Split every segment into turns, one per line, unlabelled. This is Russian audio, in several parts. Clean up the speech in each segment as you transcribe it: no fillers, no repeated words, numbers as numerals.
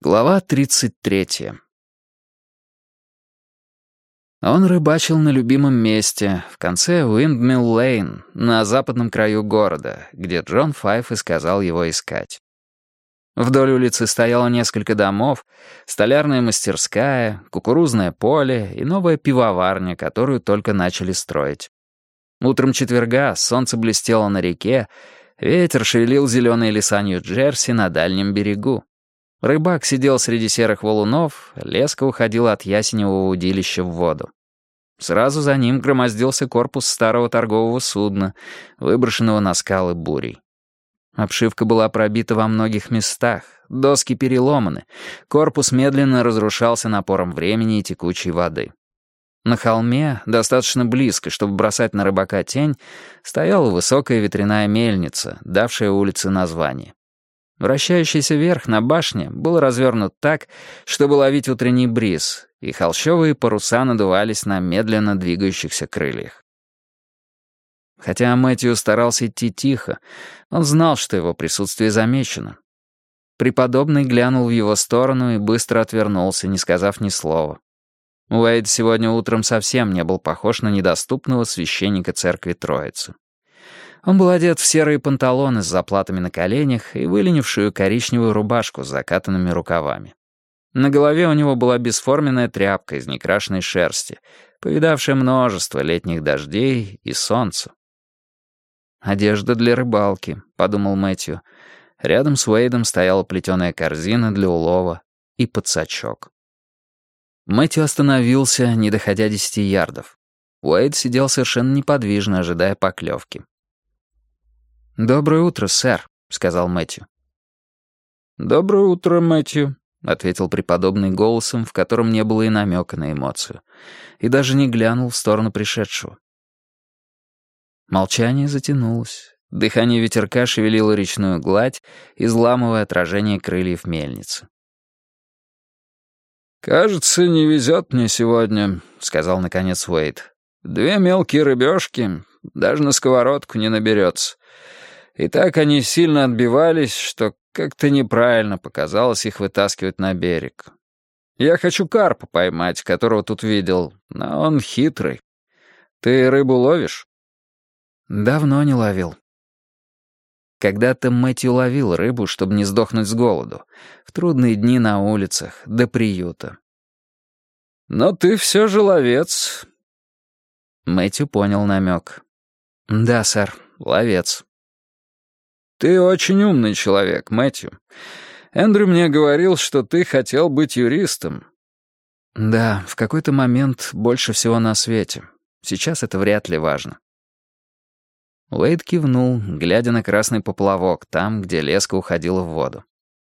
Глава 33. Он рыбачил на любимом месте, в конце Уиндмилл-Лейн, на западном краю города, где Джон Файф и сказал его искать. Вдоль улицы стояло несколько домов, столярная мастерская, кукурузное поле и новая пивоварня, которую только начали строить. Утром четверга солнце блестело на реке, ветер шевелил зеленые леса Нью-Джерси на дальнем берегу. Рыбак сидел среди серых валунов, леска уходила от ясеневого удилища в воду. Сразу за ним громоздился корпус старого торгового судна, выброшенного на скалы бурей. Обшивка была пробита во многих местах, доски переломаны, корпус медленно разрушался напором времени и текучей воды. На холме, достаточно близко, чтобы бросать на рыбака тень, стояла высокая ветряная мельница, давшая улице название. Вращающийся верх на башне был развернут так, чтобы ловить утренний бриз, и холщовые паруса надувались на медленно двигающихся крыльях. Хотя Мэтью старался идти тихо, он знал, что его присутствие замечено. Преподобный глянул в его сторону и быстро отвернулся, не сказав ни слова. Уэйд сегодня утром совсем не был похож на недоступного священника церкви Троицы. Он был одет в серые панталоны с заплатами на коленях и выленившую коричневую рубашку с закатанными рукавами. На голове у него была бесформенная тряпка из некрашенной шерсти, повидавшая множество летних дождей и солнца. «Одежда для рыбалки», — подумал Мэтью. Рядом с Уэйдом стояла плетеная корзина для улова и подсачок. Мэтью остановился, не доходя 10 ярдов. Уэйд сидел совершенно неподвижно, ожидая поклевки. «Доброе утро, сэр», — сказал Мэтью. «Доброе утро, Мэтью», — ответил преподобный голосом, в котором не было и намека на эмоцию, и даже не глянул в сторону пришедшего. Молчание затянулось. Дыхание ветерка шевелило речную гладь, изламывая отражение крыльев мельницы. «Кажется, не везет мне сегодня», — сказал наконец Уэйд. «2 мелкие рыбешки, даже на сковородку не наберется. И так они сильно отбивались, что как-то неправильно показалось их вытаскивать на берег. Я хочу карпа поймать, которого тут видел, но он хитрый. Ты рыбу ловишь?» «Давно не ловил». Когда-то Мэтью ловил рыбу, чтобы не сдохнуть с голоду, в трудные дни на улицах, до приюта. «Но ты все же ловец». Мэтью понял намек. «Да, сэр, ловец». «Ты очень умный человек, Мэтью. Эндрю мне говорил, что ты хотел быть юристом». «Да, в какой-то момент больше всего на свете. Сейчас это вряд ли важно». Уэйд кивнул, глядя на красный поплавок, там, где леска уходила в воду.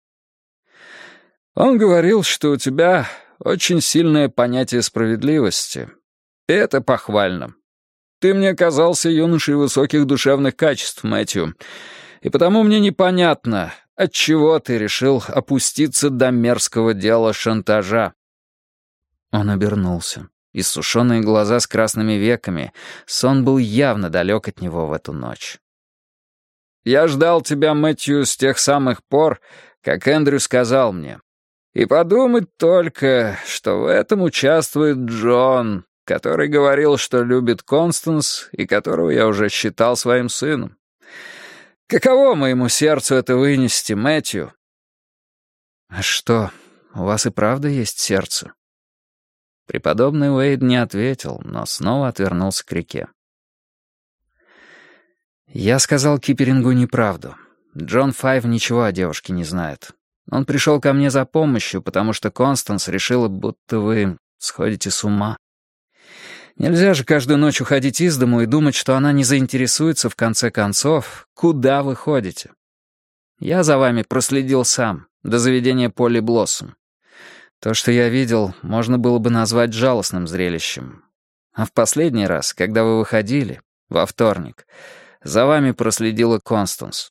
«Он говорил, что у тебя очень сильное понятие справедливости. И это похвально. Ты мне казался юношей высоких душевных качеств, Мэтью. И потому мне непонятно, отчего ты решил опуститься до мерзкого дела шантажа». Он обернулся. Иссушенные глаза с красными веками, сон был явно далек от него в эту ночь. «Я ждал тебя, Мэтью, с тех самых пор, как Эндрю сказал мне. И подумать только, что в этом участвует Джон, который говорил, что любит Констанс, и которого я уже считал своим сыном. Каково моему сердцу это вынести, Мэтью?» «А что, у вас и правда есть сердце?» Преподобный Уэйд не ответил, но снова отвернулся к реке. «Я сказал Киперингу неправду. Джон Файв ничего о девушке не знает. Он пришел ко мне за помощью, потому что Констанс решила, будто вы сходите с ума. Нельзя же каждую ночь уходить из дому и думать, что она не заинтересуется в конце концов, куда вы ходите. Я за вами проследил сам, до заведения Полли Блоссом. То, что я видел, можно было бы назвать жалостным зрелищем. А в последний раз, когда вы выходили, во вторник, за вами проследила Констанс».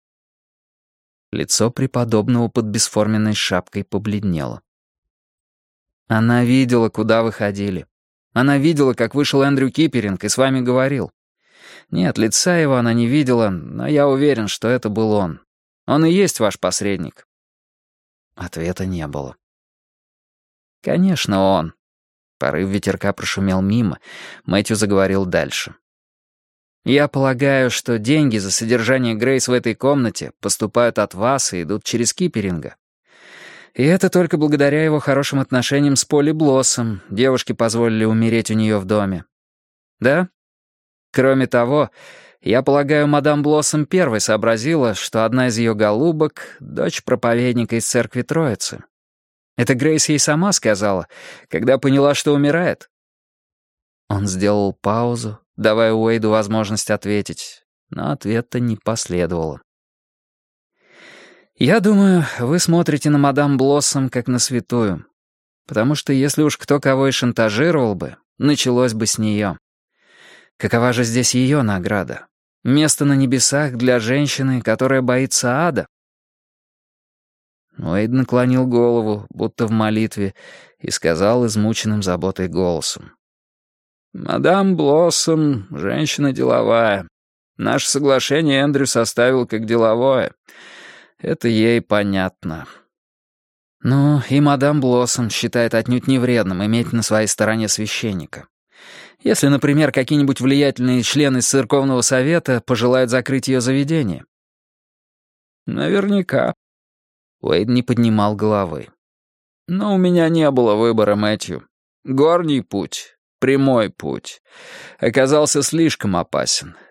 Лицо преподобного под бесформенной шапкой побледнело. «Она видела, куда вы ходили. Она видела, как вышел Эндрю Киперинг и с вами говорил. Нет, лица его она не видела, но я уверен, что это был он. Он и есть ваш посредник». Ответа не было. «Конечно, он». Порыв ветерка прошумел мимо. Мэтью заговорил дальше. «Я полагаю, что деньги за содержание Грейс в этой комнате поступают от вас и идут через Киперинга. И это только благодаря его хорошим отношениям с Полли Блоссом девушке позволили умереть у нее в доме. Да? Кроме того, я полагаю, мадам Блоссом первой сообразила, что одна из ее голубок — дочь проповедника из церкви Троицы. Это Грейс ей сама сказала, когда поняла, что умирает». Он сделал паузу, давая Уэйду возможность ответить, но ответа не последовало. «Я думаю, вы смотрите на мадам Блоссом как на святую, потому что если уж кто кого и шантажировал бы, началось бы с нее. Какова же здесь ее награда? Место на небесах для женщины, которая боится ада?» Уэйд наклонил голову, будто в молитве, и сказал измученным заботой голосом. «Мадам Блоссом — женщина деловая. Наше соглашение Эндрю составил как деловое. Это ей понятно». «Ну, и мадам Блоссом считает отнюдь не вредным иметь на своей стороне священника. Если, например, какие-нибудь влиятельные члены церковного совета пожелают закрыть ее заведение». «Наверняка». Уэйд не поднимал головы. «Но у меня не было выбора, Мэтью. Горний путь, прямой путь, оказался слишком опасен.